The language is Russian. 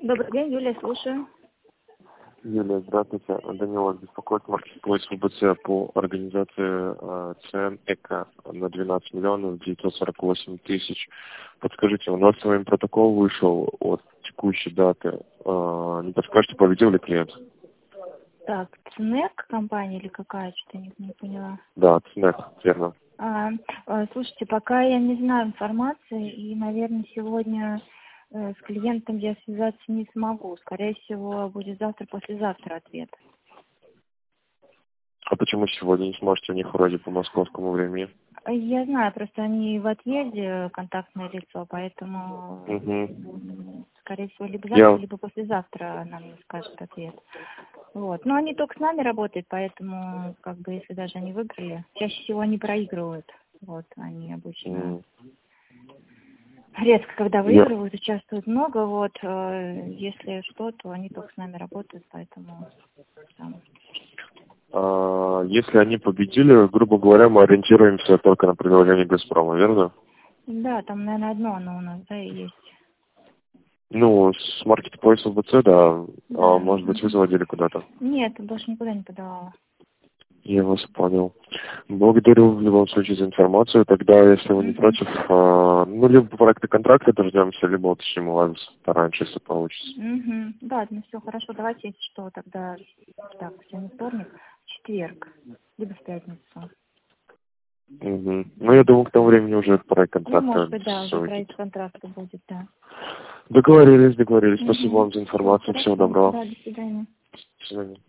Добрый день, Юлия, слушаю. Юлия, здравствуйте. Данил вас беспокоит маркетплейс ФБЦ по организации цен ЭКО на 12 миллионов 948 тысяч. Подскажите, у нас с вами протокол вышел от текущей даты. Не подскажете, победил ли клиент? Так, ЦНЭК компания или какая, что-то не поняла. Да, ЦНЭК, верно. Слушайте, пока я не знаю информации, и, наверное, сегодня с клиентом я связаться не смогу. Скорее всего, будет завтра-послезавтра ответ. А почему сегодня не сможете? У них вроде по московскому времени. Я знаю, просто они в отъезде, контактное лицо, поэтому, скорее всего, либо завтра, либо послезавтра нам скажут ответ. Вот. Но они только с нами работают, поэтому, как бы, если даже они выиграли, чаще всего они проигрывают. Вот, они обычно редко, когда выигрывают, участвуют много, вот, если что, то они только с нами работают, поэтому там. Если они победили, грубо говоря, мы ориентируемся только на предложение «Газпрома», верно? Да, там, наверное, одно оно у нас, да, и есть. Ну, с маркетплейса ФБЦ, да. Может быть, вы заводили куда-то? Нет, больше никуда не подавала. Я вас понял. Благодарю в любом случае за информацию. Тогда, если вы не против, либо по проекту контракта дождемся, либо уточним у вас пораньше, если получится. Да, ну все, хорошо. Давайте, если что, тогда, так, сегодня вторник, четверг, либо в пятницу. Ну, я думаю, к тому времени уже проект контракта. Ну, может быть, да, уже проект контракта будет, да. Договорились. Спасибо вам за информацию. Всего доброго. Да, до свидания. До свидания.